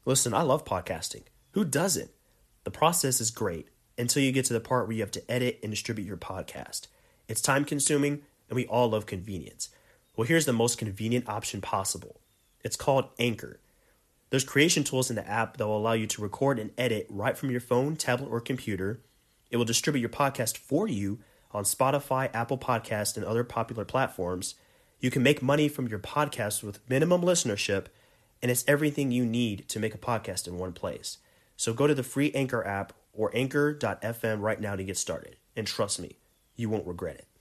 Listen, I love podcasting. Who doesn't? The process is great until you get to the part where you have to edit and distribute your podcast. It's time consuming, and we all love convenience. Well, here's the most convenient option possible. It's called Anchor. There's creation tools in the app that will allow you to record and edit right from your phone, tablet, or computer. It will distribute your podcast for you on Spotify, Apple Podcasts, and other popular platforms. You can make money from your podcast with minimum listenership, and it's everything you need to make a podcast in one place. So go to the free Anchor app or anchor.fm right now to get started. And trust me, you won't regret it.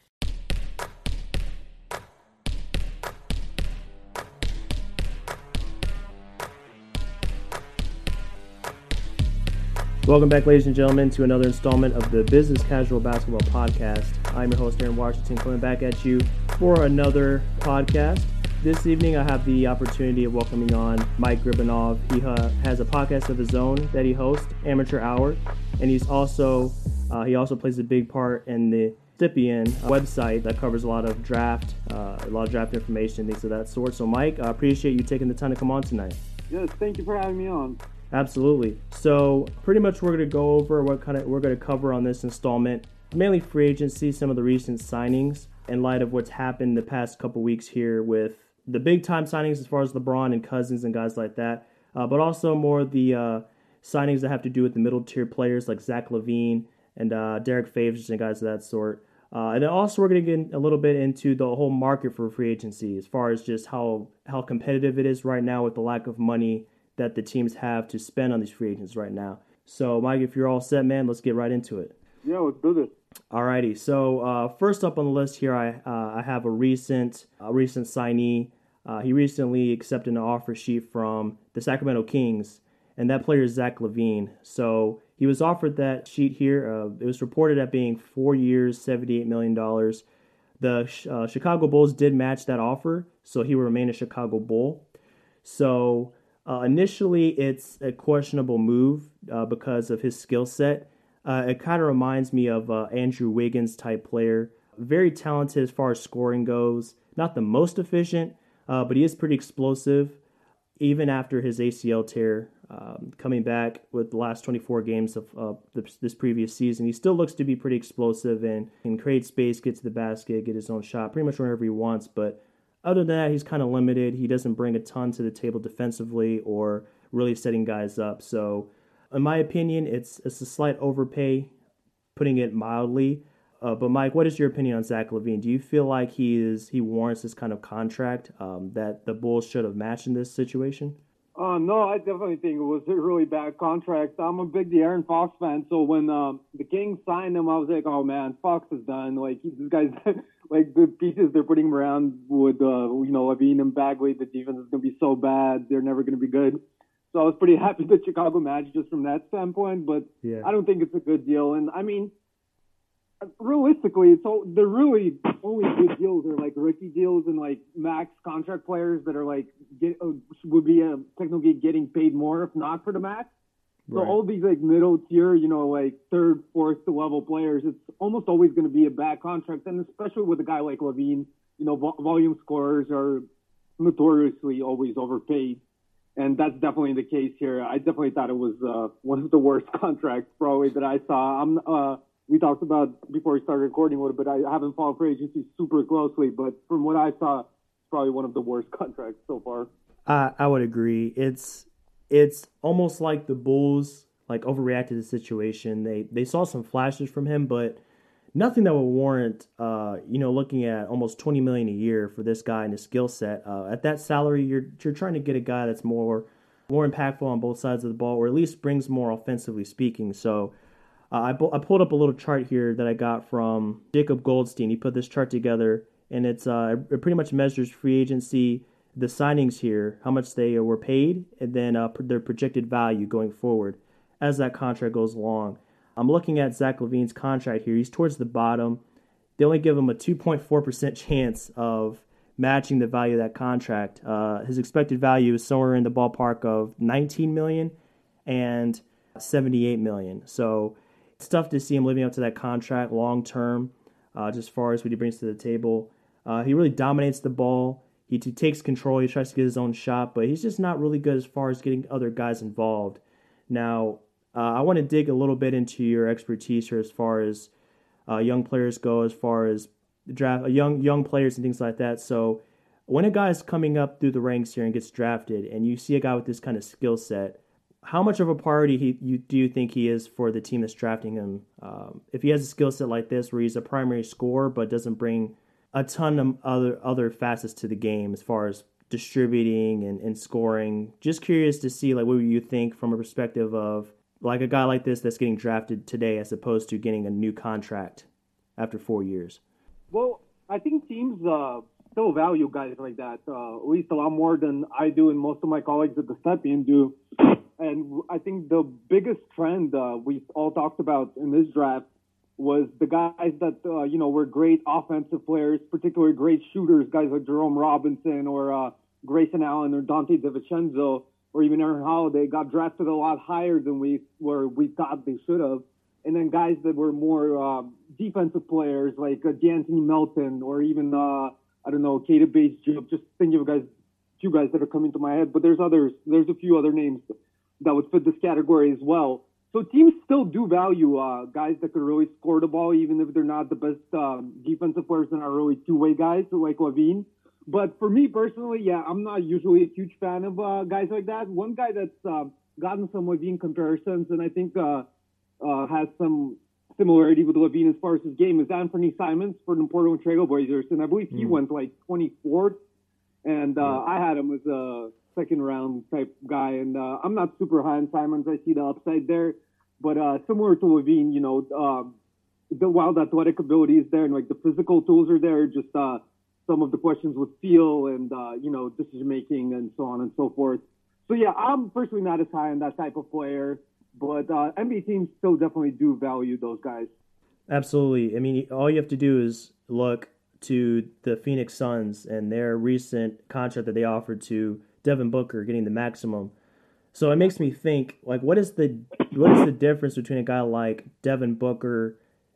Welcome back, ladies and gentlemen, to another installment of the Business Casual Basketball Podcast. I'm your host, Aaron Washington, coming back at you for another podcast. This evening, I have the opportunity of welcoming on Mike Gribunov. He has a podcast of his own that he hosts, Amateur Hour, and he also plays a big part in the Stipien website that covers a lot of draft information, things of that sort. So, Mike, I appreciate you taking the time to come on tonight. Yes, thank you for having me on. Absolutely. So pretty much we're going to go over we're going to cover on this installment, mainly free agency, some of the recent signings in light of what's happened the past couple weeks here with the big time signings as far as LeBron and Cousins and guys like that, but also more of the signings that have to do with the middle tier players like Zach LaVine and Derek Favors and guys of that sort. And then also we're going to get a little bit into the whole market for free agency as far as just how competitive it is right now with the lack of money that the teams have to spend on these free agents right now. So, Mike, if you're all set, man, let's get right into it. Yeah, let's do this. Alrighty. So, first up on the list here, I have a recent signee. He recently accepted an offer sheet from the Sacramento Kings, and that player is Zach LaVine. So, he was offered that sheet here. It was reported at being 4 years, $78 million. The Chicago Bulls did match that offer, so he will remain a Chicago Bull. So, initially, it's a questionable move because of his skill set. It kind of reminds me of Andrew Wiggins type player. Very talented as far as scoring goes. Not the most efficient, but he is pretty explosive. Even after his ACL tear, coming back with the last 24 games of this previous season, he still looks to be pretty explosive and can create space, get to the basket, get his own shot pretty much wherever he wants. But other than that, he's kind of limited. He doesn't bring a ton to the table defensively or really setting guys up. So, in my opinion, it's a slight overpay, putting it mildly. But Mike, what is your opinion on Zach LaVine? Do you feel like he warrants this kind of contract that the Bulls should have matched in this situation? No, I definitely think it was a really bad contract. I'm a big De'Aaron Fox fan, so when the Kings signed him, I was like, oh man, Fox is done. Like this guy's like the pieces they're putting him around with, LaVine and Bagley, the defense is gonna be so bad, they're never gonna be good. So I was pretty happy that Chicago matched just from that standpoint, but yeah. I don't think it's a good deal. And I mean, realistically, they're really only good deals are like rookie deals and like max contract players that are like would be technically getting paid more if not for the max. So right. All these like middle tier, like third, fourth level players, it's almost always going to be a bad contract, and especially with a guy like LaVine, volume scorers are notoriously always overpaid, and that's definitely the case here. I definitely thought it was one of the worst contracts probably that I saw. We talked about before we started recording a little bit. I haven't followed free agency super closely, but from what I saw, it's probably one of the worst contracts so far. I would agree. It's almost like the Bulls like overreacted to the situation. They saw some flashes from him, but nothing that would warrant looking at almost $20 million a year for this guy and his skill set. At that salary, you're trying to get a guy that's more impactful on both sides of the ball, or at least brings more offensively speaking. So. I pulled up a little chart here that I got from Jacob Goldstein. He put this chart together, and it pretty much measures free agency, the signings here, how much they were paid, and then their projected value going forward as that contract goes along. I'm looking at Zach LaVine's contract here. He's towards the bottom. They only give him a 2.4% chance of matching the value of that contract. His expected value is somewhere in the ballpark of $19 million and $78 million. So it's tough to see him living up to that contract long term, just as far as what he brings to the table. He really dominates the ball. He takes control. He tries to get his own shot, but he's just not really good as far as getting other guys involved. Now, I want to dig a little bit into your expertise here as far as young players go, as far as draft young players and things like that. So, when a guy's coming up through the ranks here and gets drafted, and you see a guy with this kind of skill set, how much of a priority do you think he is for the team that's drafting him? If he has a skill set like this, where he's a primary scorer but doesn't bring a ton of other facets to the game as far as distributing and scoring. Just curious to see like what you think from a perspective of like a guy like this that's getting drafted today as opposed to getting a new contract after 4 years. Well, I think teams still value guys like that, at least a lot more than I do and most of my colleagues at the Stepien do. And I think the biggest trend we all talked about in this draft was the guys that, were great offensive players, particularly great shooters, guys like Jerome Robinson or Grayson Allen or Dante DiVincenzo or even Aaron Holiday got drafted a lot higher than we thought they should have. And then guys that were more defensive players like D'Anthony Melton or even, Keita Bates-Diop, just thinking of few guys that are coming to my head. But there's a few other names that would fit this category as well. So teams still do value guys that could really score the ball, even if they're not the best defensive players and are really two-way guys like LaVine. But for me personally, yeah, I'm not usually a huge fan of guys like that. One guy that's gotten some LaVine comparisons and I think has some similarity with LaVine as far as his game is Anthony Simons for the Portland Trail Blazers. And I believe he went like 24th. And I had him as a second-round type guy, and I'm not super high on Simons. I see the upside there, but similar to LaVine, the wild athletic ability is there, and like the physical tools are there. Just some of the questions with feel and decision making and so on and so forth. So yeah, I'm personally not as high on that type of player, but NBA teams still definitely do value those guys. Absolutely. I mean, all you have to do is look to the Phoenix Suns and their recent contract that they offered to Devin Booker, getting the maximum. So it makes me think, like, what is the difference between a guy like Devin Booker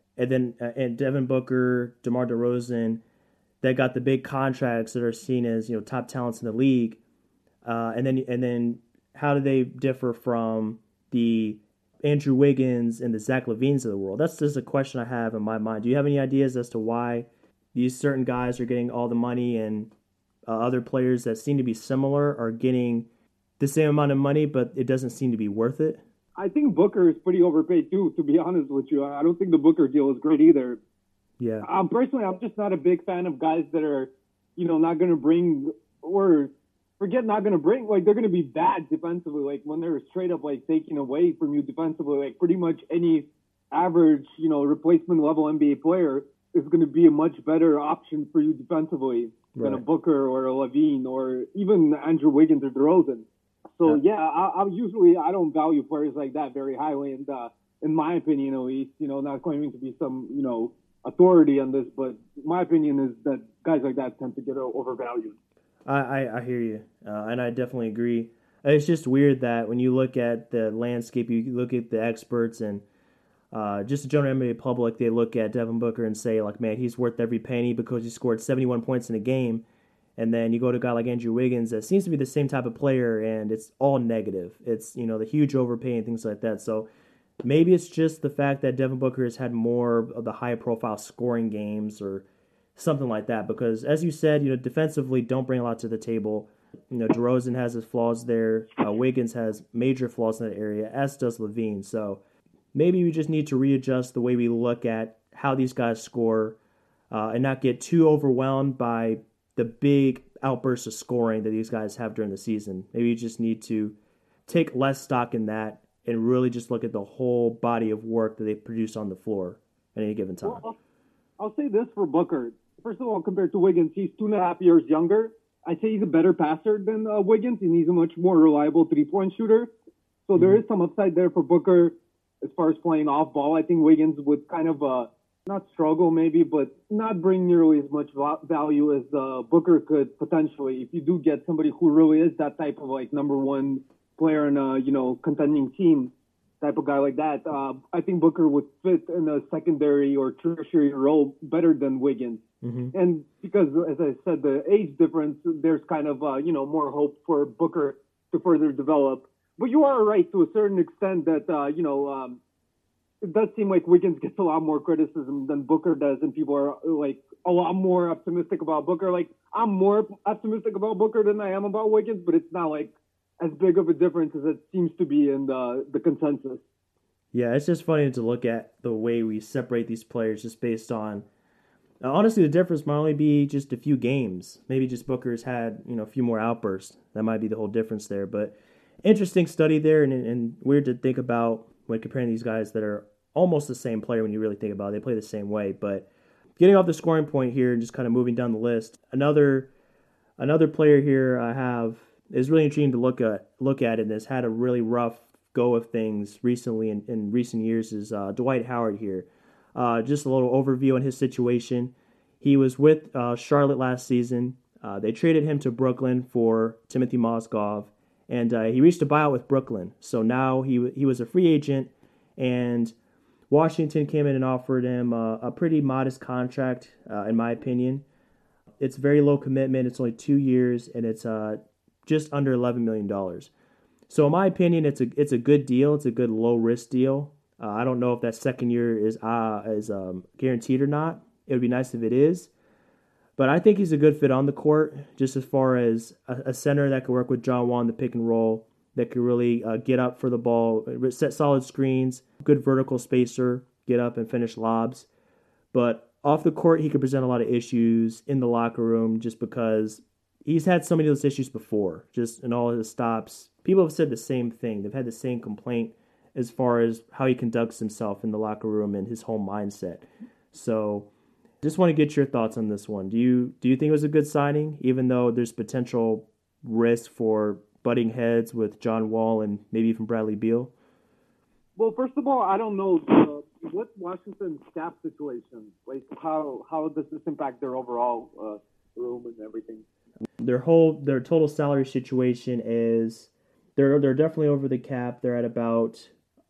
and Devin Booker, DeMar DeRozan, that got the big contracts that are seen as top talents in the league, and then how do they differ from the Andrew Wiggins and the Zach LaVines of the world? That's just a question I have in my mind. Do you have any ideas as to why these certain guys are getting all the money and other players that seem to be similar are getting the same amount of money, but it doesn't seem to be worth it? I think Booker is pretty overpaid too, to be honest with you. I don't think the Booker deal is great either. Yeah. Personally, I'm just not a big fan of guys that are, not going to bring or forget not going to bring, like they're going to be bad defensively. Like when they're straight up like taking away from you defensively, like pretty much any average, replacement level NBA player is going to be a much better option for you defensively than a Booker or a LaVine or even Andrew Wiggins or DeRozan. So I don't value players like that very highly, and in my opinion, at least, not claiming to be some authority on this, but my opinion is that guys like that tend to get overvalued. I hear you, and I definitely agree. It's just weird that when you look at the landscape, you look at the experts and just the general NBA public, they look at Devin Booker and say, like, man, he's worth every penny because he scored 71 points in a game. And then you go to a guy like Andrew Wiggins that seems to be the same type of player, and it's all negative. It's, the huge overpay and things like that. So maybe it's just the fact that Devin Booker has had more of the high-profile scoring games or something like that. Because, as you said, defensively don't bring a lot to the table. DeRozan has his flaws there. Wiggins has major flaws in that area, as does LaVine. So maybe we just need to readjust the way we look at how these guys score and not get too overwhelmed by the big outbursts of scoring that these guys have during the season. Maybe you just need to take less stock in that and really just look at the whole body of work that they produce on the floor at any given time. Well, I'll say this for Booker. First of all, compared to Wiggins, he's 2.5 years younger. I'd say he's a better passer than Wiggins, and he's a much more reliable three-point shooter. So there is some upside there for Booker as far as playing off ball. I think Wiggins would kind of not struggle maybe, but not bring nearly as much value as Booker could potentially. If you do get somebody who really is that type of like number one player in a contending team type of guy like that, I think Booker would fit in a secondary or tertiary role better than Wiggins. And because, as I said, the age difference, there's kind of, more hope for Booker to further develop. But you are right to a certain extent that, it does seem like Wiggins gets a lot more criticism than Booker does, and people are like a lot more optimistic about Booker. Like, I'm more optimistic about Booker than I am about Wiggins, but it's not like as big of a difference as it seems to be in the consensus. Yeah, it's just funny to look at the way we separate these players just based on. Honestly, the difference might only be just a few games. Maybe just Booker's had a few more outbursts. That might be the whole difference there. But interesting study there, and weird to think about when comparing these guys that are almost the same player when you really think about it. They play the same way. But getting off the scoring point here and just kind of moving down the list, another player here I have is really intriguing to look at and has had a really rough go of things recently in recent years is Dwight Howard here. Just a little overview on his situation. He was with Charlotte last season. They traded him to Brooklyn for Timothy Mozgov, and he reached a buyout with Brooklyn. So now he was a free agent, and Washington came in and offered him a pretty modest contract, in my opinion. It's very low commitment. It's only 2 years, and it's just under $11 million. So in my opinion, it's a good deal. It's a good low-risk deal. I don't know if that second year is guaranteed or not. It would be nice if it is. But I think he's a good fit on the court, just as far as a center that could work with John Wall in the pick and roll, that could really get up for the ball, set solid screens, good vertical spacer, get up and finish lobs. But off the court, he could present a lot of issues in the locker room just because he's had so many of those issues before, just in all his stops. People have said the same thing. They've had the same complaint as far as how he conducts himself in the locker room and his whole mindset. So just want to get your thoughts on this one. Do you think it was a good signing, even though there's potential risk for butting heads with John Wall and maybe even Bradley Beal? Well, first of all, I don't know what's Washington's cap situation. Like, how does this impact their overall room and everything? Their total salary situation is they're definitely over the cap. They're at about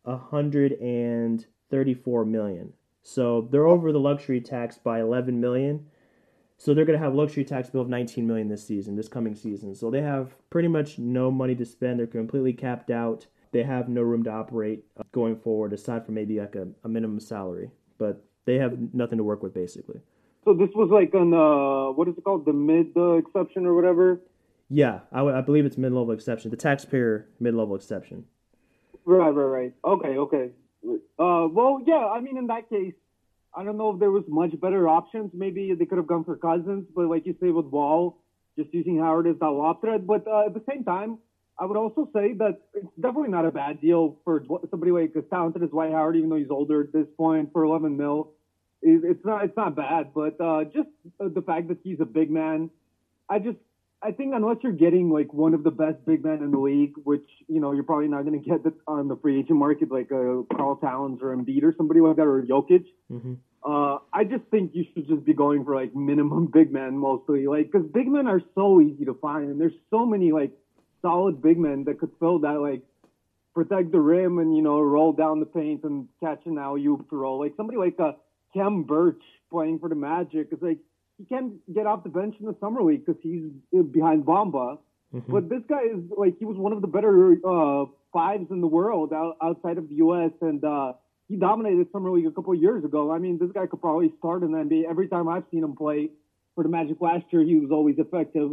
$134 million. So they're over the luxury tax by $11 million. So they're going to have luxury tax bill of $19 million this coming season. So they have pretty much no money to spend. They're completely capped out. They have no room to operate going forward, aside from maybe like a minimum salary. But they have nothing to work with, basically. So this was like an, what is it called? The mid exception or whatever? Yeah, I believe it's mid-level exception. The taxpayer mid-level exception. Right. Okay. Well, yeah, I mean, in that case, I don't know if there was much better options. Maybe they could have gone for Cousins, but like you say with Wall, just using Howard as that lob threat. But at the same time, I would also say that it's definitely not a bad deal for somebody like as talented as Dwight Howard, even though he's older at this point, for $11 million. It's not bad, but just the fact that he's a big man, I think unless you're getting like one of the best big men in the league, which you're probably not going to get on the free agent market, like Karl Towns or Embiid or somebody like that, or Jokic. Mm-hmm. I just think you should just be going for like minimum big men mostly, like because big men are so easy to find, and there's so many like solid big men that could fill that, like protect the rim and roll down the paint and catch an alley-oop to roll. Like somebody like Khem Birch playing for the Magic is like, he can't get off the bench in the summer league because he's behind Bamba. Mm-hmm. But this guy is like, he was one of the better fives in the world outside of the U.S. and he dominated summer league a couple of years ago. I mean, this guy could probably start in the NBA. Every time I've seen him play for the Magic last year, he was always effective.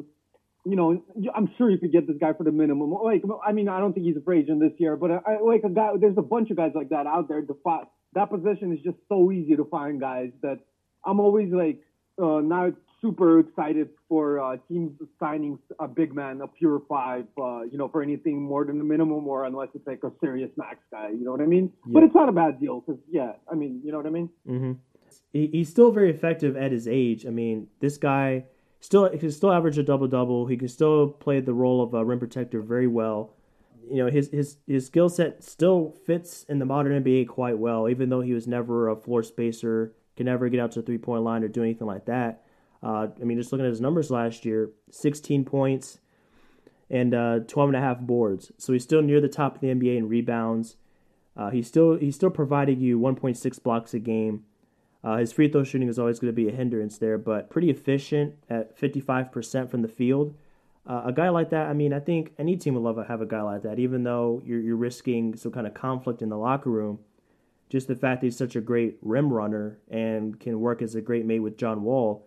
I'm sure you could get this guy for the minimum. Like, I mean, I don't think he's a free agent this year, but there's a bunch of guys like that out there. That position is just so easy to find guys that I'm always like not super excited for teams signing a big man, a pure five, for anything more than the minimum, or unless it's like a serious max guy. You know what I mean? Yeah. But it's not a bad deal because, yeah, I mean, you know what I mean? Mm-hmm. He's still very effective at his age. I mean, this guy he can still average a double-double. He can still play the role of a rim protector very well. His skill set still fits in the modern NBA quite well, even though he was never a floor spacer, can never get out to the three-point line or do anything like that. I mean, just looking at his numbers last year, 16 points and 12.5 boards. So he's still near the top of the NBA in rebounds. He's still providing you 1.6 blocks a game. His free throw shooting is always going to be a hindrance there, but pretty efficient at 55% from the field. A guy like that, I mean, I think any team would love to have a guy like that, even though you're risking some kind of conflict in the locker room. Just the fact that he's such a great rim runner and can work as a great mate with John Wall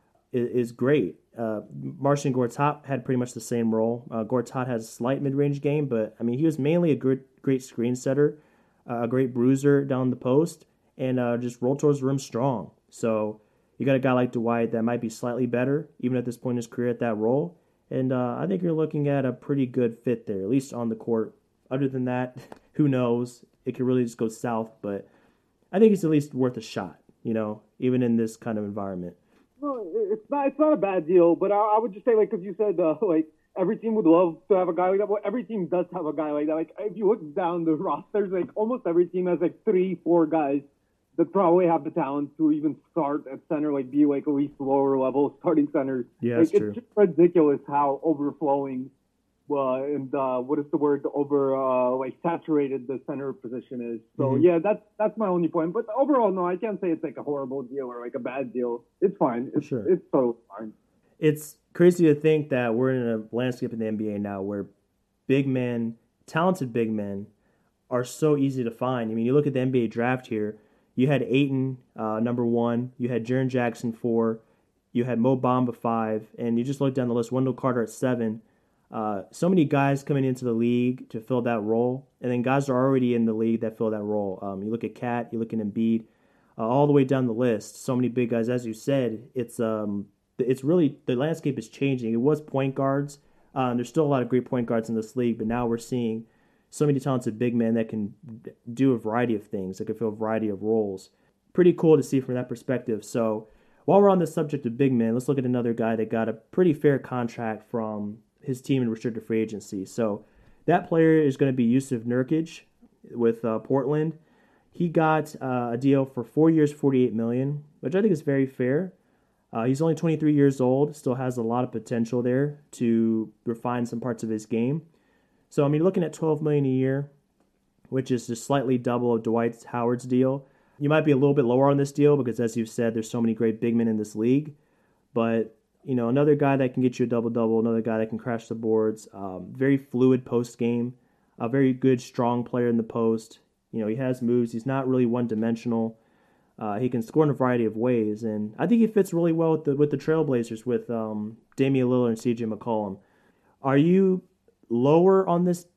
is great. Marcin Gortat had pretty much the same role. Gortat has a slight mid-range game, but I mean, he was mainly a great screen setter, a great bruiser down the post, and just roll towards the rim strong. So you got a guy like Dwight that might be slightly better, even at this point in his career, at that role. And I think you're looking at a pretty good fit there, at least on the court. Other than that, who knows? It could really just go south, but I think it's at least worth a shot, even in this kind of environment. Well, it's not a bad deal, but I would just say, like, because you said, like, every team would love to have a guy like that. Well, every team does have a guy like that. Like, if you look down the rosters, like, almost every team has, like, 3-4 guys that probably have the talent to even start at center, like, be, like, at least lower level starting centers. Yeah, like, that's true. It's just ridiculous how overflowing and what is the word, like, saturated the center position is. So, yeah, that's my only point. But overall, no, I can't say it's, like, a horrible deal or, like, a bad deal. It's fine. It's totally fine. It's crazy to think that we're in a landscape in the NBA now where big men, talented big men, are so easy to find. I mean, you look at the NBA draft here, you had Ayton, number 1, you had Jaren Jackson 4, you had Mo Bamba 5, and you just look down the list, Wendell Carter at 7. So many guys coming into the league to fill that role, and then guys are already in the league that fill that role. You look at Cat, you look at Embiid, all the way down the list. So many big guys, as you said. It's really, the landscape is changing. It was point guards. There's still a lot of great point guards in this league, but now we're seeing so many talented big men that can do a variety of things, that can fill a variety of roles. Pretty cool to see from that perspective. So while we're on the subject of big men, let's look at another guy that got a pretty fair contract from his team in restricted free agency. So that player is going to be Yusuf Nurkic with Portland. He got a deal for 4 years, $48 million, which I think is very fair. He's only 23 years old, still has a lot of potential there to refine some parts of his game. So, I mean, looking at $12 million a year, which is just slightly double of Dwight Howard's deal. You might be a little bit lower on this deal because, as you've said, there's so many great big men in this league. But another guy that can get you a double-double, another guy that can crash the boards, very fluid post game, a very good, strong player in the post. He has moves. He's not really one-dimensional. He can score in a variety of ways, and I think he fits really well with the Trailblazers with Damian Lillard and CJ McCollum. Are you lower on this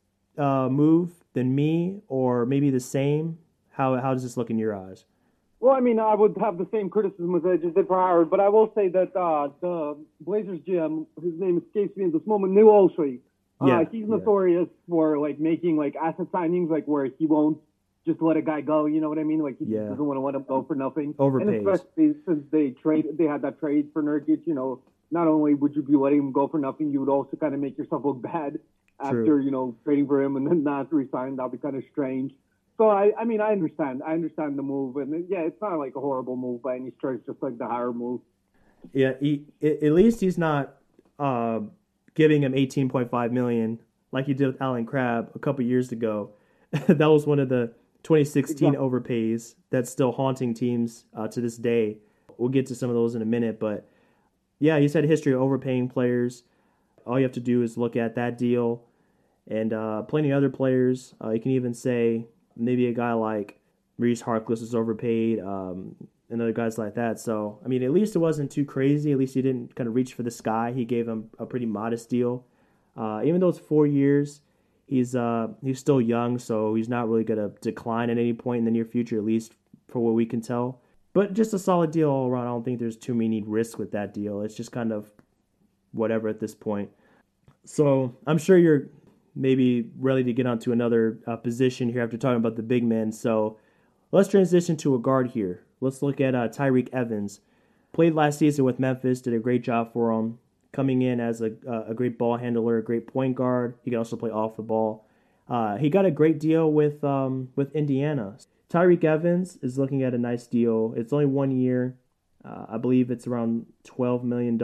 move than me, or maybe the same? How does this look in your eyes? Well, I mean, I would have the same criticism as I just did for Howard, but I will say that the Blazers GM, his name escapes me at this moment, New Olshey. He's notorious for, like, making, like, asset signings, like, where he won't just let a guy go, you know what I mean? Like, he just doesn't want to let him go for nothing. Overpays. And especially since they had that trade for Nurkic, not only would you be letting him go for nothing, you would also kind of make yourself look bad after, trading for him and then not resign. That would be kind of strange. So, I mean, I understand. I understand the move. And, yeah, it's not like a horrible move by any stretch, just like the Howard move. Yeah, at least he's not giving him $18.5 million like he did with Alan Crabb a couple years ago. That was one of the 2016 overpays that's still haunting teams to this day. We'll get to some of those in a minute. But, yeah, he's had a history of overpaying players. All you have to do is look at that deal and plenty of other players. You can even say maybe a guy like Maurice Harkless is overpaid and other guys like that. So, I mean, at least it wasn't too crazy. At least he didn't kind of reach for the sky. He gave him a pretty modest deal. Even though it's 4 years, he's still young, so he's not really going to decline at any point in the near future, at least for what we can tell. But just a solid deal all around. I don't think there's too many risks with that deal. It's just kind of whatever at this point. So I'm sure you're maybe ready to get onto another position here after talking about the big men. So let's transition to a guard here. Let's look at Tyreke Evans. Played last season with Memphis, did a great job for him, coming in as a great ball handler, a great point guard. He can also play off the ball. He got a great deal with Indiana. Tyreke Evans is looking at a nice deal. It's only 1 year. I believe it's around $12 million.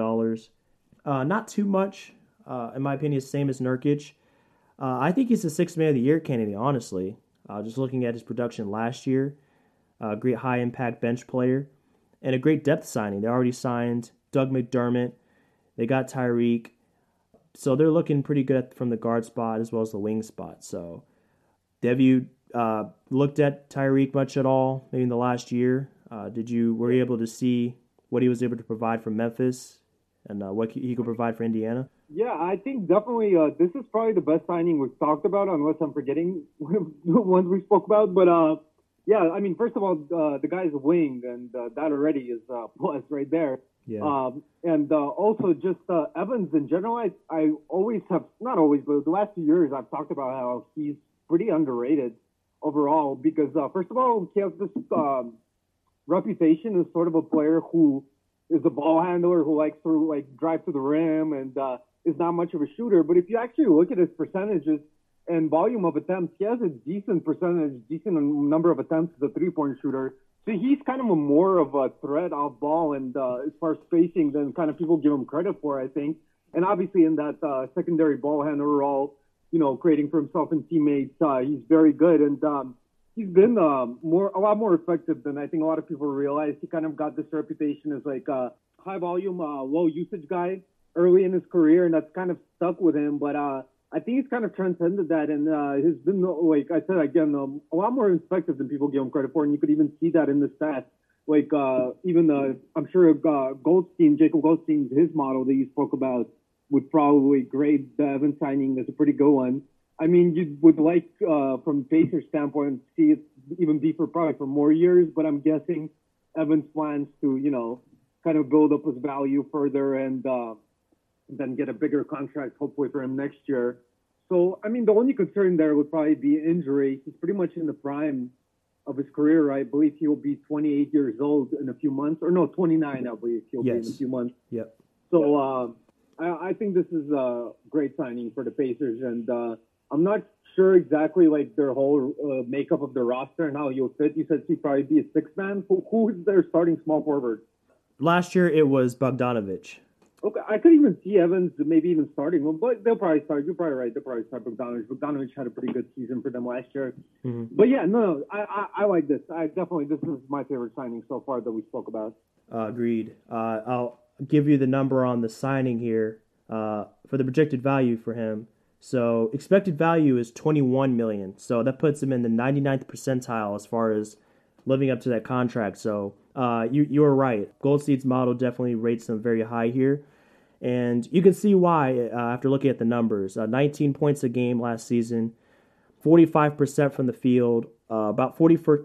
Not too much, in my opinion, same as Nurkic. I think he's a Sixth Man of the Year candidate, honestly. Just looking at his production last year, great high-impact bench player. and a great depth signing. They already signed Doug McDermott. They got Tyreek. So they're looking pretty good from the guard spot as well as the wing spot. So have you looked at Tyreek much at all, maybe in the last year? Were you able to see what he was able to provide for Memphis and what he could provide for Indiana? Yeah, I think definitely this is probably the best signing we've talked about, unless I'm forgetting ones we spoke about. But yeah, I mean, first of all, the guy's a wing, and that already is a plus right there. Yeah. And also just Evans in general, I always have, not always, but the last few years I've talked about how he's pretty underrated overall because, first of all, he has this reputation as sort of a player who is a ball handler who likes to like drive to the rim and is not much of a shooter. But if you actually look at his percentages and volume of attempts, he has a decent number of attempts as a three-point shooter. So he's kind of more of a threat off ball and as far as spacing than kind of people give him credit for, I think. And obviously in that secondary ball handler role, creating for himself and teammates, he's very good. And he's been a lot more effective than I think a lot of people realize. He kind of got this reputation as like a high volume, low usage guy early in his career, and that's kind of stuck with him. But I think he's kind of transcended that, and has been, like I said again, a lot more effective than people give him credit for, and you could even see that in the stats. Like I'm sure Jacob Goldstein, his model that you spoke about, would probably grade the Evans signing as a pretty good one. I mean, you would like, from Pacers' standpoint, see it even be for more years, but I'm guessing Evans plans to, kind of build up his value further and then get a bigger contract, hopefully, for him next year. So, I mean, the only concern there would probably be injury. He's pretty much in the prime of his career. I believe he'll be 28 years old in a few months. Or no, 29, I believe he'll be in a few months. Yep. So, I think this is a great signing for the Pacers, and I'm not sure exactly like their whole makeup of their roster and how he'll fit. You said he'd probably be a sixth man. Who is their starting small forward? Last year it was Bogdanovich. Okay, I could even see Evans maybe even starting him, but they'll probably start. You're probably right. They'll probably start Bogdanovich. Bogdanovich had a pretty good season for them last year. Mm-hmm. But yeah, no, I like this. This is my favorite signing so far that we spoke about. Agreed. I'll give you the number on the signing here for the projected value for him. So expected value is $21 million. So that puts him in the 99th percentile as far as living up to that contract. So you were right. Goldstein's model definitely rates him very high here. And you can see why after looking at the numbers. 19 points a game last season, 45% from the field, about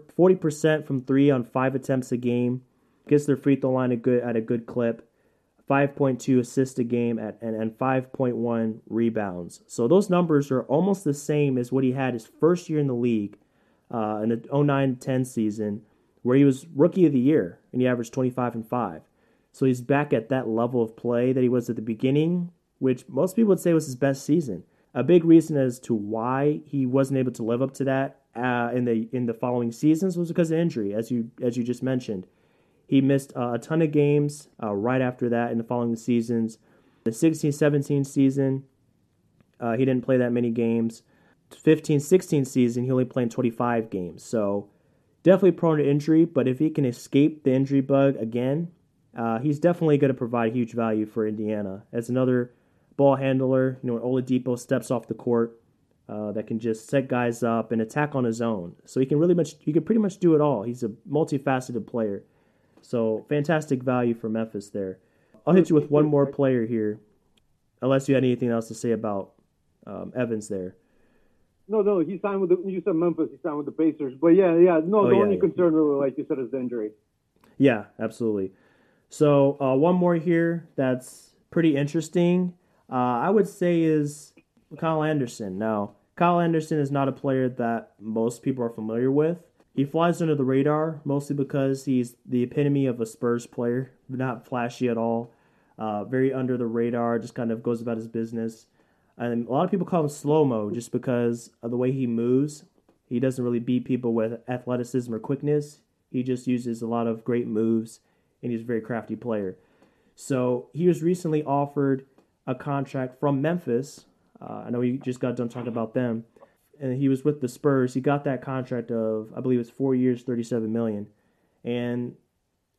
40% from three on 5 attempts a game. Gets their free throw line at a good clip. 5.2 assists a game and 5.1 rebounds. So those numbers are almost the same as what he had his first year in the league in the 09-10 season, where he was Rookie of the Year and he averaged 25 and 5. So he's back at that level of play that he was at the beginning, which most people would say was his best season. A big reason as to why he wasn't able to live up to that in the following seasons was because of injury, as you just mentioned. He missed a ton of games right after that in the following seasons. The 16-17 season, he didn't play that many games. 15-16 season, he only played 25 games. So definitely prone to injury, but if he can escape the injury bug again, he's definitely going to provide huge value for Indiana as another ball handler. When Oladipo steps off the court, that can just set guys up and attack on his own. So he can pretty much do it all. He's a multifaceted player. So fantastic value for Memphis there. I'll hit you with one more player here, unless you had anything else to say about Evans there. No, he signed with you said Memphis, he signed with the Pacers. But the only concern really, like you said, is the injury. Yeah, absolutely. So one more here that's pretty interesting, I would say, is Kyle Anderson. Now, Kyle Anderson is not a player that most people are familiar with. He flies under the radar, mostly because he's the epitome of a Spurs player, not flashy at all, very under the radar, just kind of goes about his business. And a lot of people call him slow-mo just because of the way he moves. He doesn't really beat people with athleticism or quickness. He just uses a lot of great moves, and he's a very crafty player. So he was recently offered a contract from Memphis. I know we just got done talking about them. And he was with the Spurs. He got that contract of, I believe it's 4 years, $37 million. And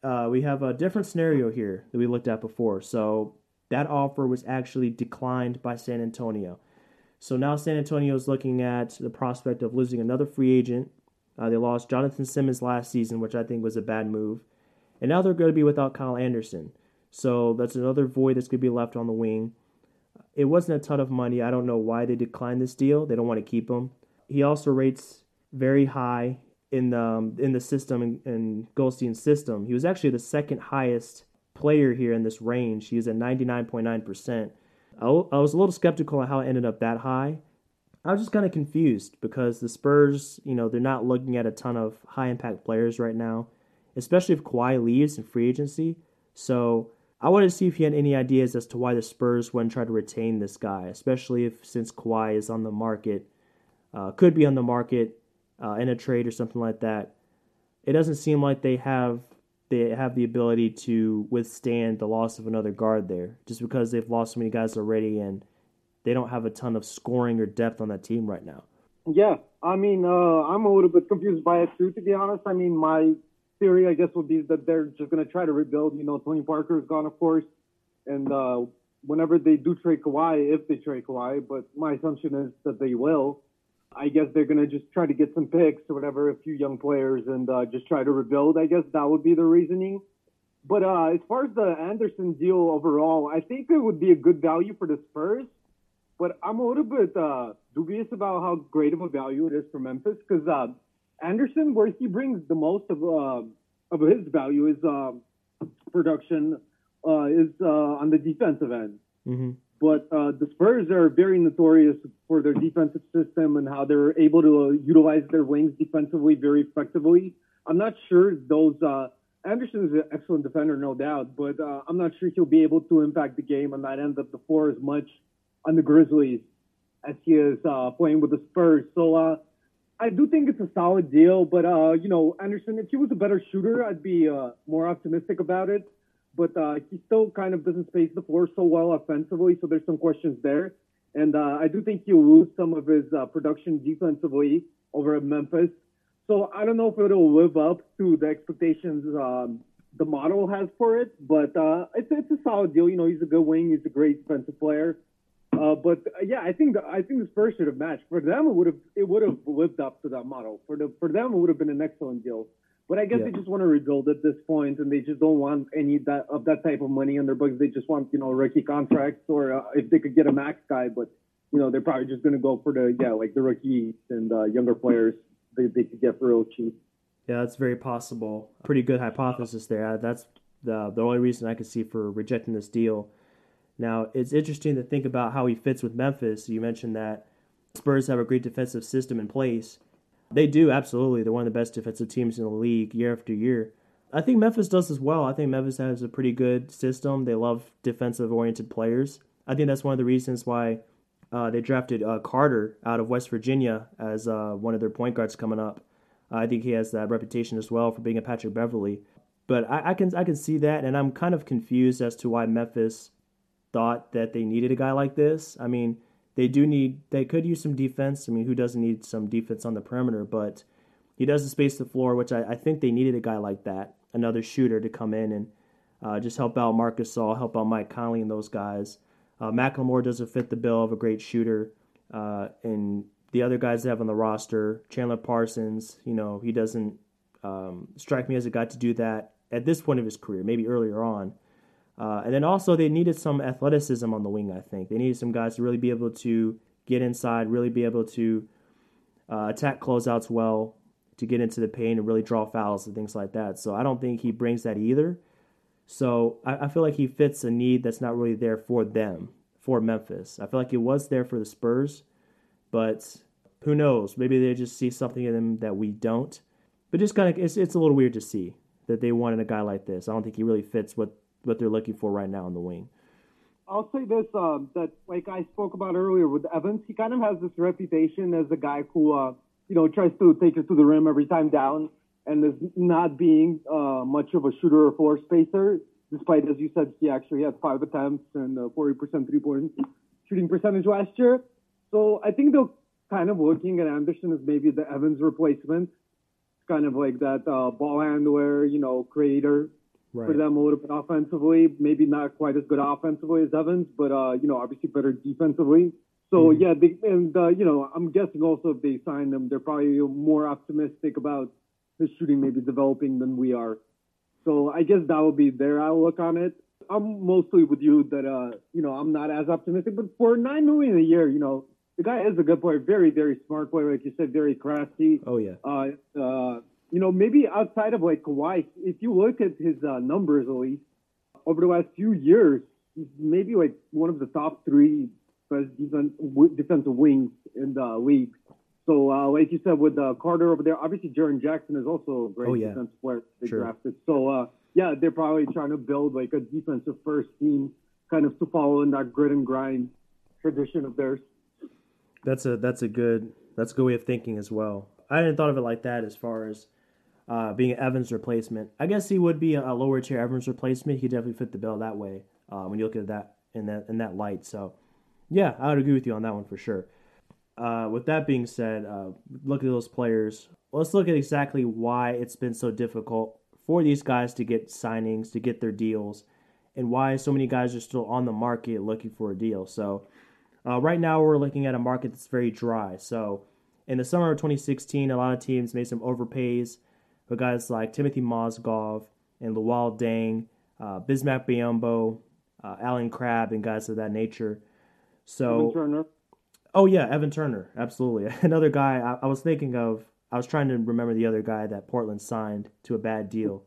we have a different scenario here that we looked at before. So that offer was actually declined by San Antonio. So now San Antonio is looking at the prospect of losing another free agent. They lost Jonathan Simmons last season, which I think was a bad move. And now they're going to be without Kyle Anderson. So that's another void that's going to be left on the wing. It wasn't a ton of money. I don't know why they declined this deal. They don't want to keep him. He also rates very high in the system, in Goldstein's system. He was actually the second highest player here in this range. He was at 99.9%. I was a little skeptical on how it ended up that high. I was just kind of confused because the Spurs, they're not looking at a ton of high-impact players right now, especially if Kawhi leaves in free agency. So I wanted to see if he had any ideas as to why the Spurs wouldn't try to retain this guy, especially since Kawhi is on the market, could be on the market in a trade or something like that. It doesn't seem like they have the ability to withstand the loss of another guard there, just because they've lost so many guys already and they don't have a ton of scoring or depth on that team right now. Yeah, I'm a little bit confused by it too, to be honest. My theory, I guess, would be that they're just going to try to rebuild. Tony Parker is gone, of course, and whenever they do trade Kawhi, if they trade Kawhi, but my assumption is that they will, I guess they're going to just try to get some picks or whatever, a few young players, and just try to rebuild. I guess that would be the reasoning. But as far as the Anderson deal overall, I think it would be a good value for the Spurs. But I'm a little bit dubious about how great of a value it is for Memphis, because Anderson, where he brings the most of his value is production, is on the defensive end. Mm-hmm. But the Spurs are very notorious for their defensive system and how they're able to utilize their wings defensively very effectively. I'm not sure Anderson is an excellent defender, no doubt, but I'm not sure he'll be able to impact the game on that end of the floor as much on the Grizzlies as he is playing with the Spurs. So I do think it's a solid deal, but Anderson, if he was a better shooter, I'd be more optimistic about it. But he still kind of doesn't space the floor so well offensively, so there's some questions there. And I do think he'll lose some of his production defensively over at Memphis. So I don't know if it'll live up to the expectations the model has for it, but it's a solid deal. He's a good wing. He's a great defensive player. But I think the Spurs should have matched. For them, it would have lived up to that model. For them, it would have been an excellent deal. But I guess they just want to rebuild at this point, and they just don't want any of that type of money on their books. They just want rookie contracts, or if they could get a max guy. But they're probably just going to go for the rookies and younger players they could get for real cheap. Yeah, that's very possible. Pretty good hypothesis there. That's the only reason I could see for rejecting this deal. Now, it's interesting to think about how he fits with Memphis. You mentioned that Spurs have a great defensive system in place. They do, absolutely. They're one of the best defensive teams in the league year after year. I think Memphis does as well. I think Memphis has a pretty good system. They love defensive-oriented players. I think that's one of the reasons why they drafted Carter out of West Virginia as one of their point guards coming up. I think he has that reputation as well for being a Patrick Beverley. But I can see that, and I'm kind of confused as to why Memphis thought that they needed a guy like this. They could use some defense. Who doesn't need some defense on the perimeter? But he doesn't space the floor, which I think they needed a guy like that, another shooter to come in and just help out Marc Gasol, help out Mike Conley and those guys. McLemore doesn't fit the bill of a great shooter. And the other guys they have on the roster, Chandler Parsons, he doesn't strike me as a guy to do that at this point of his career, maybe earlier on. And then also they needed some athleticism on the wing, I think. They needed some guys to really be able to get inside, really be able to attack closeouts well, to get into the paint and really draw fouls and things like that. So I don't think he brings that either. So I feel like he fits a need that's not really there for them, for Memphis. I feel like it was there for the Spurs, but who knows? Maybe they just see something in him that we don't. But just kind of, it's a little weird to see that they wanted a guy like this. I don't think he really fits what they're looking for right now in the wing. I'll say this, that like I spoke about earlier with Evans, he kind of has this reputation as a guy who, tries to take it to the rim every time down and is not being much of a shooter or floor spacer, despite, as you said, he actually had 5 attempts and 40% three-point shooting percentage last year. So I think they're kind of looking at Anderson as maybe the Evans replacement, kind of like that ball handler, creator. for them a little bit offensively. Maybe not quite as good offensively as Evans, but obviously better defensively. So I'm guessing also if they sign them, they're probably more optimistic about his shooting maybe developing than we are. So I guess that would be their outlook on it. I'm mostly with you that I'm not as optimistic, but for $9 million a year, the guy is a good player, very, very smart player, like you said, very crafty. Oh yeah. Maybe outside of like Kawhi, if you look at his numbers at least over the last few years, he's maybe like one of the top 3 best defensive wings in the league. So, like you said, with Carter over there, obviously Jaren Jackson is also a great defensive player they drafted. So, they're probably trying to build like a defensive first team, kind of to follow in that grit and grind tradition of theirs. That's a good way of thinking as well. I hadn't thought of it like that as far as being an Evans replacement. I guess he would be a lower tier Evans replacement. He definitely fit the bill that way when you look at that in that light. So, yeah, I would agree with you on that one for sure. With that being said, look at those players. Let's look at exactly why it's been so difficult for these guys to get signings, to get their deals, and why so many guys are still on the market looking for a deal. So right now we're looking at a market that's very dry. So in the summer of 2016, a lot of teams made some overpays for guys like Timothy Mozgov and Luol Deng, Bismack Biyombo, Alan Crabb, and guys of that nature. So Evan Turner. Oh, yeah, Evan Turner, absolutely. Another guy I was thinking of, I was trying to remember the other guy that Portland signed to a bad deal.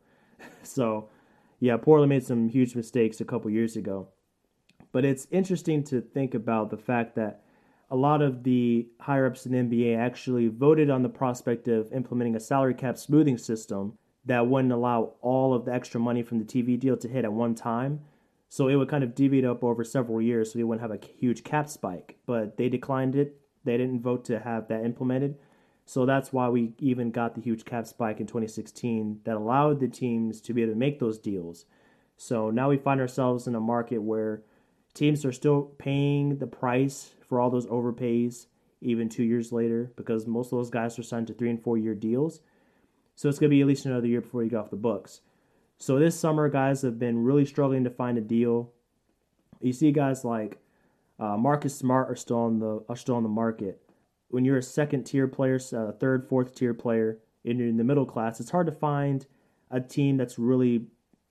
So, yeah, Portland made some huge mistakes a couple years ago. But it's interesting to think about the fact that a lot of the higher-ups in the NBA actually voted on the prospect of implementing a salary cap smoothing system that wouldn't allow all of the extra money from the TV deal to hit at one time. So it would kind of deviate up over several years so they wouldn't have a huge cap spike. But they declined it. They didn't vote to have that implemented. So that's why we even got the huge cap spike in 2016 that allowed the teams to be able to make those deals. So now we find ourselves in a market where teams are still paying the price for all those overpays even 2 years later because most of those guys are signed to 3 and 4 year deals. So it's going to be at least another year before you get off the books. So this summer, guys have been really struggling to find a deal. You see guys like Marcus Smart are still on the market. When you're a second tier player, third, fourth tier player, and you're in the middle class, it's hard to find a team that's really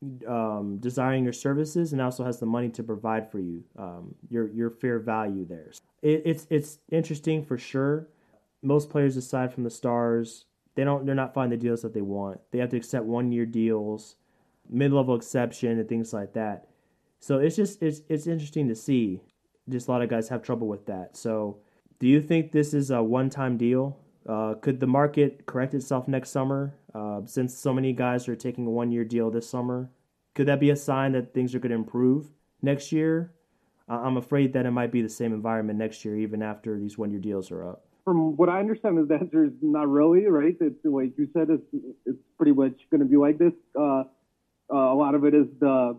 desiring your services and also has the money to provide for you your fair value there. It's interesting for sure. Most players, aside from the stars, they're not finding the deals that they want. They have to accept 1 year deals, mid-level exception, and things like that. So it's interesting to see. Just a lot of guys have trouble with that. So do you think this is a one-time deal? Could the market correct itself next summer since so many guys are taking a 1 year deal this summer? Could that be a sign that things are going to improve next year? I'm afraid that it might be the same environment next year, even after these 1 year deals are up. From what I understand, the answer is not really, right? It's like you said, it's pretty much going to be like this. A lot of it is the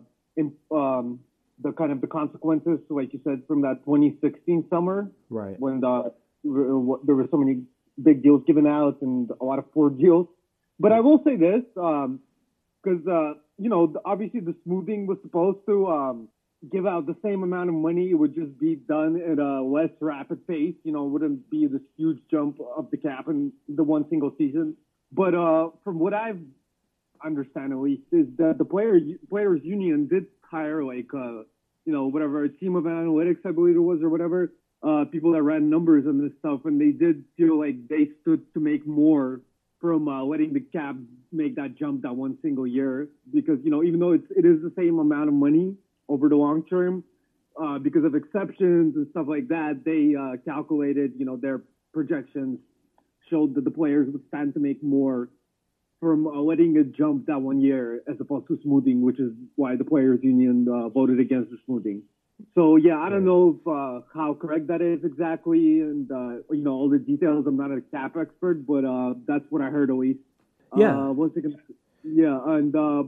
kind of the consequences, like you said, from that 2016 summer, right? When there were so many big deals given out and a lot of poor deals. But I will say this, because obviously the smoothing was supposed to give out the same amount of money. It would just be done at a less rapid pace. It wouldn't be this huge jump of the cap in the one single season. But from what I've understand at least is that the players union did hire like whatever, a team of analytics, I believe it was, or whatever, people that ran numbers on this stuff, and they did feel like they stood to make more from letting the cap make that jump that one single year, because even though it is the same amount of money over the long term, because of exceptions and stuff like that, they calculated, their projections showed that the players would stand to make more from letting it jump that 1 year as opposed to smoothing, which is why the players union voted against the smoothing. So yeah, I don't know if, how correct that is exactly, and all the details. I'm not a cap expert, but that's what I heard at least. Yeah. Once again, yeah, and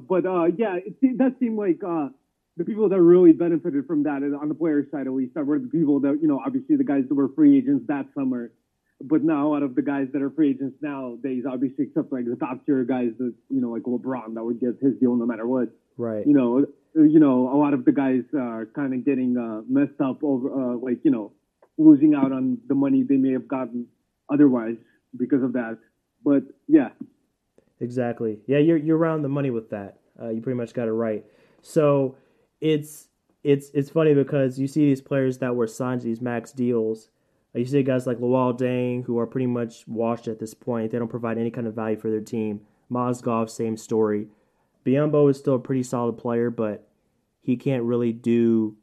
it does seem like the people that really benefited from that on the players' side at least, that were the people that obviously the guys that were free agents that summer. But now, out of the guys that are free agents nowadays, obviously, except like the top tier guys, that like LeBron, that would get his deal no matter what. Right. A lot of the guys are kind of getting messed up over, losing out on the money they may have gotten otherwise because of that. But yeah, exactly. Yeah, you're around the money with that. You pretty much got it right. So it's funny because you see these players that were signed to these max deals. You see guys like Luol Deng who are pretty much washed at this point. They don't provide any kind of value for their team. Mozgov, same story. Biyombo is still a pretty solid player, but he can't really fill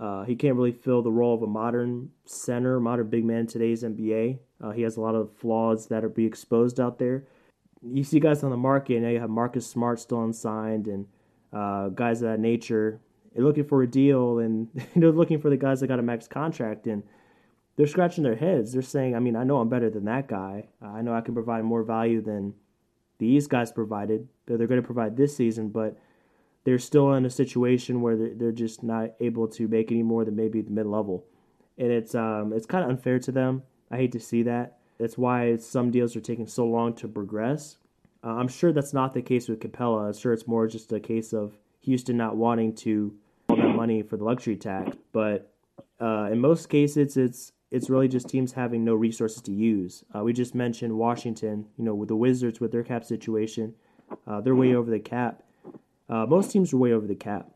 the role of a modern center, modern big man in today's NBA. He has a lot of flaws that are being exposed out there. You see guys on the market, and now you have Marcus Smart still unsigned, and guys of that nature. They're looking for a deal, and they're looking for the guys that got a max contract, and they're scratching their heads. They're saying, I mean, I know I'm better than that guy. I know I can provide more value than these guys provided. They're going to provide this season, but they're still in a situation where they're just not able to make any more than maybe the mid-level. And it's kind of unfair to them. I hate to see that. That's why some deals are taking so long to progress. I'm sure that's not the case with Capella. I'm sure it's more just a case of Houston not wanting to all that money for the luxury tax. But in most cases, it's really just teams having no resources to use. We just mentioned Washington, with the Wizards with their cap situation. They're way over the cap. Most teams are way over the cap.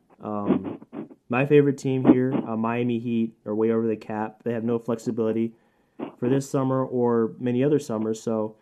My favorite team here, Miami Heat, are way over the cap. They have no flexibility for this summer or many other summers. So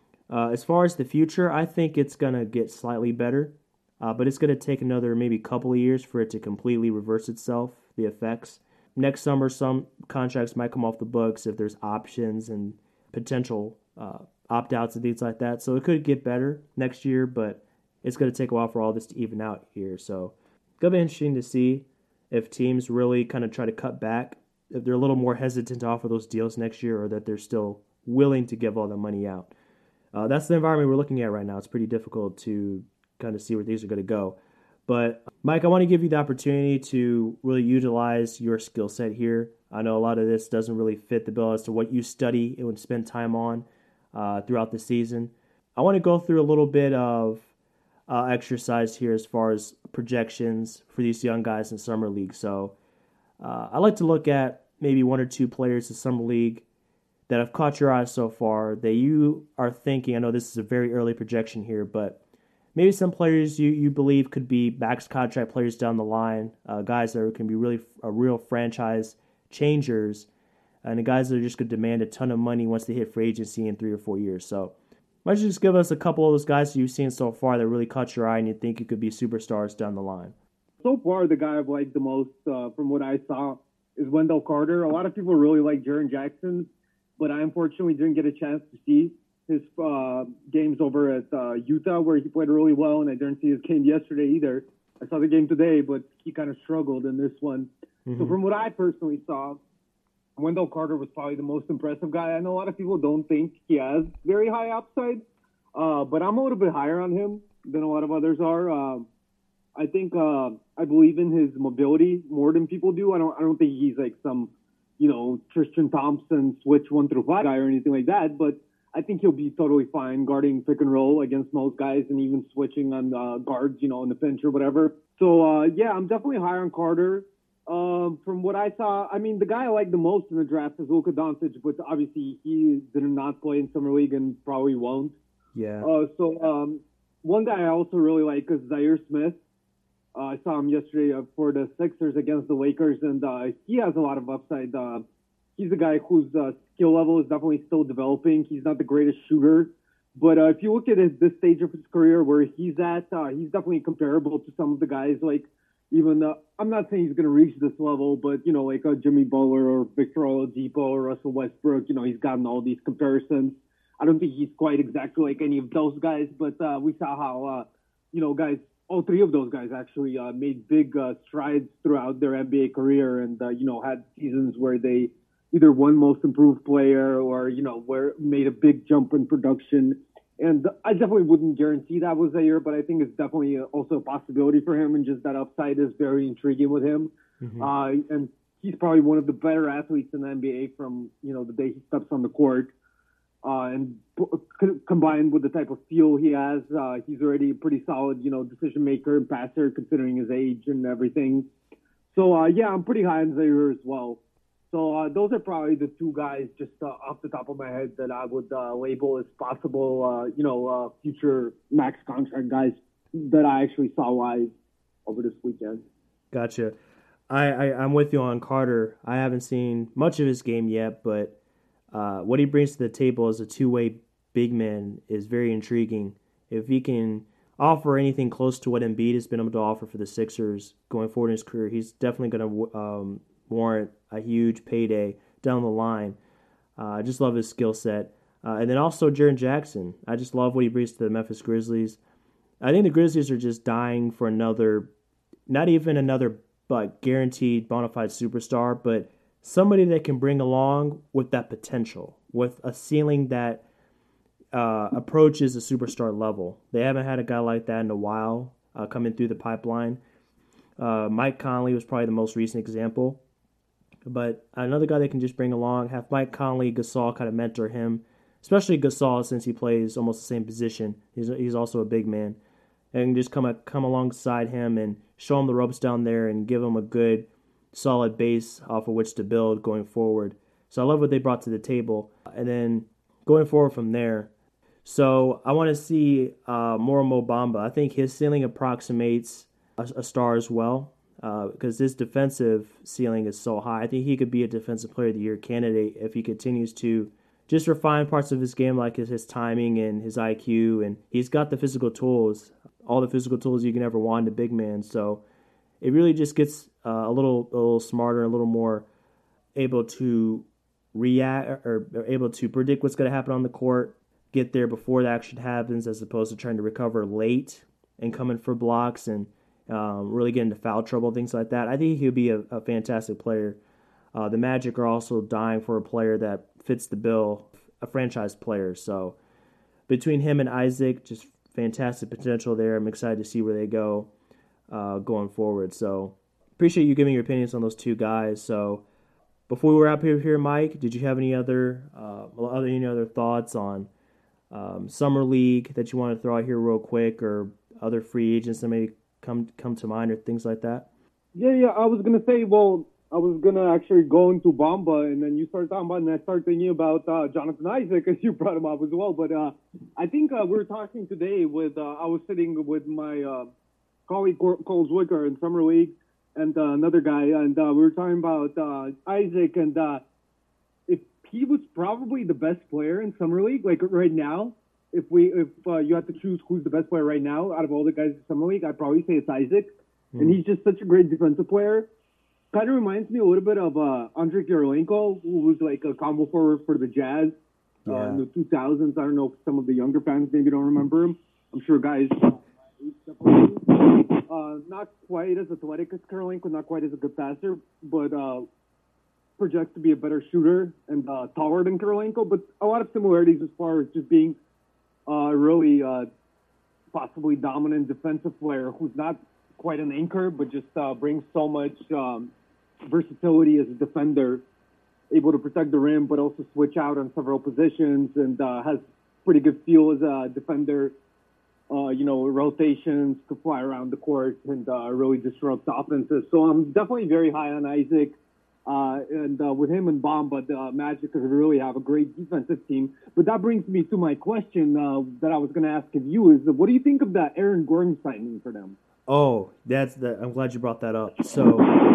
as far as the future, I think it's going to get slightly better. But it's going to take another maybe couple of years for it to completely reverse itself, the effects. Next summer, some contracts might come off the books if there's options and potential opt-outs and things like that. So it could get better next year, but it's going to take a while for all this to even out here. So it's going to be interesting to see if teams really kind of try to cut back, if they're a little more hesitant to offer those deals next year, or that they're still willing to give all the money out. That's the environment we're looking at right now. It's pretty difficult to kind of see where these are going to go. But, Mike, I want to give you the opportunity to really utilize your skill set here. I know a lot of this doesn't really fit the bill as to what you study and would spend time on throughout the season. I want to go through a little bit of exercise here as far as projections for these young guys in Summer League. So I like to look at maybe one or two players in Summer League that have caught your eye so far that you are thinking, I know this is a very early projection here, but maybe some players you believe could be max contract players down the line, guys that can be really real franchise changers, and the guys that are just going to demand a ton of money once they hit free agency in 3 or 4 years. So why don't you just give us a couple of those guys that you've seen so far that really caught your eye and you think you could be superstars down the line? So far, the guy I've liked the most from what I saw is Wendell Carter. A lot of people really like Jaren Jackson, but I unfortunately didn't get a chance to see his games over at Utah, where he played really well, and I didn't see his game yesterday either. I saw the game today, but he kind of struggled in this one. Mm-hmm. So from what I personally saw, Wendell Carter was probably the most impressive guy. I know a lot of people don't think he has very high upside, but I'm a little bit higher on him than a lot of others are. I think I believe in his mobility more than people do. I don't think he's like some, Tristan Thompson switch 1 through 5 guy or anything like that, but I think he'll be totally fine guarding pick and roll against most guys and even switching on guards, in the pinch or whatever. So, I'm definitely higher on Carter. From what I saw, I mean, the guy I like the most in the draft is Luka Doncic, but obviously he did not play in Summer League and probably won't. Yeah. One guy I also really like is Zaire Smith. I saw him yesterday for the Sixers against the Lakers, and he has a lot of upside. He's a guy whose skill level is definitely still developing. He's not the greatest shooter, but if you look at this stage of his career where he's at, he's definitely comparable to some of the guys. Like even I'm not saying he's going to reach this level, but like Jimmy Butler or Victor Oladipo or Russell Westbrook. He's gotten all these comparisons. I don't think he's quite exactly like any of those guys, but we saw how guys. All three of those guys actually made big strides throughout their NBA career, and had seasons where they either won Most Improved Player or where made a big jump in production. And I definitely wouldn't guarantee that was Zaire, but I think it's definitely also a possibility for him, and just that upside is very intriguing with him. Mm-hmm. And he's probably one of the better athletes in the NBA from the day he steps on the court. and combined with the type of feel he has, he's already a pretty solid, decision maker and passer considering his age and everything. So yeah, I'm pretty high on Zaire as well. So those are probably the two guys just off the top of my head that I would label as possible, future max contract guys that I actually saw live over this weekend. Gotcha. I'm with you on Carter. I haven't seen much of his game yet, but what he brings to the table as a two-way big man is very intriguing. If he can offer anything close to what Embiid has been able to offer for the Sixers going forward in his career, he's definitely going to warrant a huge payday down the line. I just love his skill set. And then also Jaren Jackson. I just love what he brings to the Memphis Grizzlies. I think the Grizzlies are just dying for another, not even another but guaranteed bona fide superstar, but somebody that can bring along with that potential, with a ceiling that approaches a superstar level. They haven't had a guy like that in a while coming through the pipeline. Mike Conley was probably the most recent example. But another guy they can just bring along, have Mike Conley, Gasol kind of mentor him, especially Gasol since he plays almost the same position. He's also a big man. And just come alongside him and show him the ropes down there and give him a good, solid base off of which to build going forward. So I love what they brought to the table. And then going forward from there, so I want to see more Mo Bamba. I think his ceiling approximates a star as well because his defensive ceiling is so high. I think he could be a Defensive Player of the Year candidate if he continues to just refine parts of his game like his timing and his IQ. And he's got the physical tools, all the physical tools you can ever want in a big man. So it really just gets a little smarter, a little more able to react or able to predict what's going to happen on the court, get there before the action happens as opposed to trying to recover late and coming for blocks and really get into foul trouble, things like that. I think he'll be a fantastic player. The Magic are also dying for a player that fits the bill, a franchise player. So between him and Isaac, just fantastic potential there. I'm excited to see where they go going forward. So appreciate you giving your opinions on those two guys. So before we wrap here, Mike, did you have any other thoughts on Summer League that you want to throw out here real quick, or other free agents that may come to mind, or things like that? Yeah. I was gonna say, I was gonna actually go into Bamba, and then you started talking about, it, and I started thinking about Jonathan Isaac, as you brought him up as well. But I think we were talking today with I was sitting with my colleague Cole Zwicker in Summer League, and another guy, and we were talking about Isaac, and if he was probably the best player in Summer League, like right now. If you have to choose who's the best player right now out of all the guys in Summer League, I'd probably say it's Isaac. And he's just such a great defensive player. Kind of reminds me a little bit of Andrei Kirilenko, who was like a combo forward for the Jazz in the 2000s. I don't know if some of the younger fans maybe don't remember him. I'm sure guys not quite as athletic as Kirilenko, not quite as a good passer, but projects to be a better shooter and taller than Kirilenko. But a lot of similarities as far as just being really possibly dominant defensive player who's not quite an anchor, but just brings so much versatility as a defender, able to protect the rim, but also switch out on several positions, and has pretty good feel as a defender. Rotations, to fly around the court and really disrupt offenses. So I'm definitely very high on Isaac. And with him and Bamba, the Magic really have a great defensive team. But that brings me to my question that I was going to ask of you is, what do you think of that Aaron Gordon signing for them? Oh, I'm glad you brought that up. So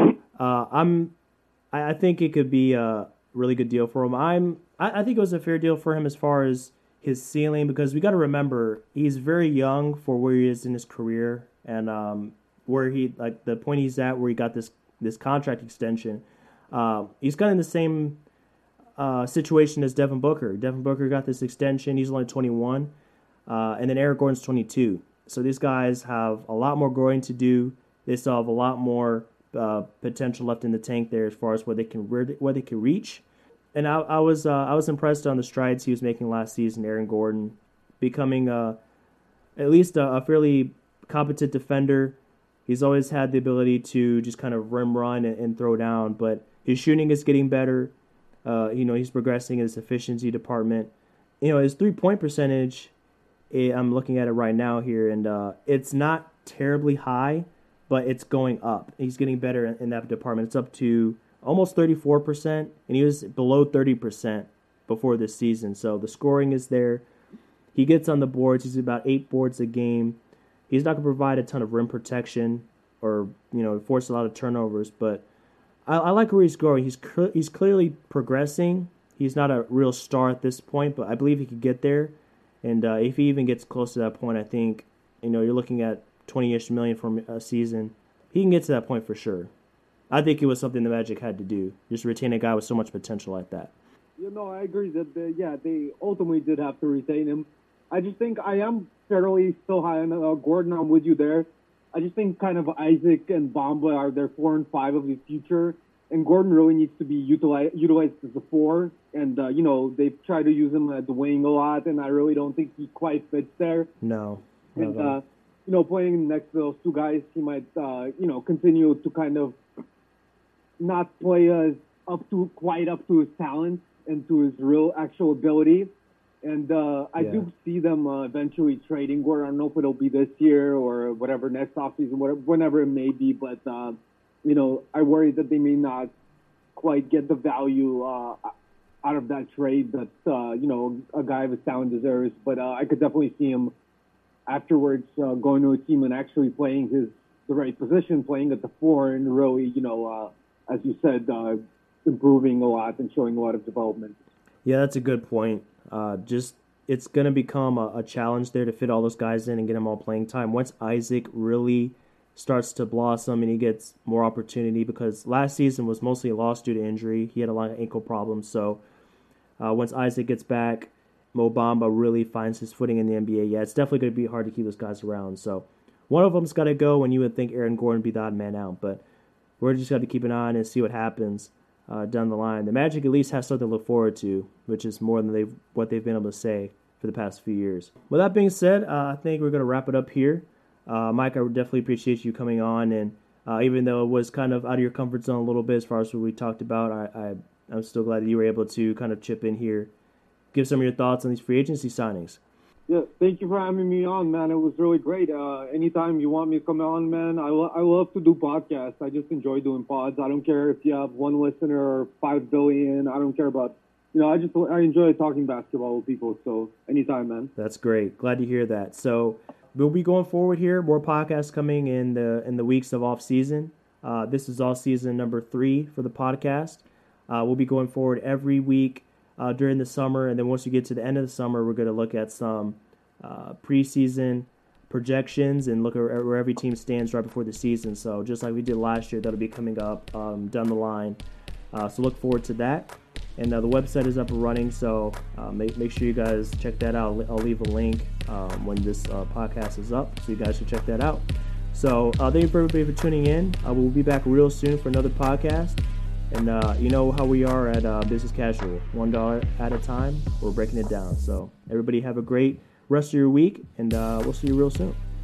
I think it could be a really good deal for him. I think it was a fair deal for him as far as his ceiling, because we got to remember he's very young for where he is in his career, and where he, like, the point he's at where he got this contract extension. He's kind of in the same situation as Devin Booker. Devin Booker got this extension. He's only 21. And then Eric Gordon's 22. So these guys have a lot more growing to do. They still have a lot more potential left in the tank there as far as where they can reach. And I was impressed on the strides he was making last season, Aaron Gordon, becoming at least a fairly competent defender. He's always had the ability to just kind of rim run and throw down, but his shooting is getting better. He's progressing in his efficiency department, his 3-point percentage, I'm looking at it right now here, and it's not terribly high, but it's going up. He's getting better in that department. It's up to almost 34%, and he was below 30% before this season. So the scoring is there. He gets on the boards. He's about 8 boards a game. He's not going to provide a ton of rim protection or force a lot of turnovers, but I like where he's going. He's clearly progressing. He's not a real star at this point, but I believe he could get there. And if he even gets close to that point, I think you're looking at $20-ish million for a season. He can get to that point for sure. I think it was something the Magic had to do, just retain a guy with so much potential like that. I agree that they ultimately did have to retain him. I just think I am fairly still high on Gordon. I'm with you there. I just think kind of Isaac and Bamba are their 4 and 5 of the future, and Gordon really needs to be utilized as a 4. And they've tried to use him at the wing a lot, and I really don't think he quite fits there. No. And playing next to those two guys, he might continue to kind of not play quite up to his talent and to his real actual ability. And I do see them eventually trading Gordon. I don't know if it'll be this year or whatever, next offseason, whenever it may be. But, I worry that they may not quite get the value out of that trade that, a guy of his talent deserves. But I could definitely see him afterwards going to a team and actually playing the right position, playing at the 4 and really, as you said, improving a lot and showing a lot of development. Yeah, that's a good point. It's going to become a challenge there to fit all those guys in and get them all playing time. Once Isaac really starts to blossom and he gets more opportunity, because last season was mostly lost due to injury. He had a lot of ankle problems. So once Isaac gets back, Mo Bamba really finds his footing in the NBA. Yeah, it's definitely going to be hard to keep those guys around. So one of them's got to go, and you would think Aaron Gordon would be the odd man out. But we're just got to keep an eye on it and see what happens down the line. The Magic at least has something to look forward to, which is more than what they've been able to say for the past few years. With that being said, I think we're going to wrap it up here. Mike, I would definitely appreciate you coming on, and even though it was kind of out of your comfort zone a little bit as far as what we talked about, I'm still glad that you were able to kind of chip in here, give some of your thoughts on these free agency signings. Yeah, thank you for having me on, man. It was really great. Anytime you want me to come on, man, I love to do podcasts. I just enjoy doing pods. I don't care if you have 1 listener or 5 billion. I don't care about, I enjoy talking basketball with people. So anytime, man. That's great. Glad to hear that. So we'll be going forward here. More podcasts coming in the weeks of off season. This is all season number 3 for the podcast. We'll be going forward every week during the summer, and then once we get to the end of the summer, we're going to look at some preseason projections and look at where every team stands right before the season. So just like we did last year, that'll be coming up down the line. So look forward to that. And the website is up and running, so make sure you guys check that out. I'll leave a link when this podcast is up, so you guys should check that out. So thank you for everybody for tuning in. We'll be back real soon for another podcast. And you know how we are at Business Casual. $1 at a time, we're breaking it down. So everybody have a great rest of your week, and we'll see you real soon.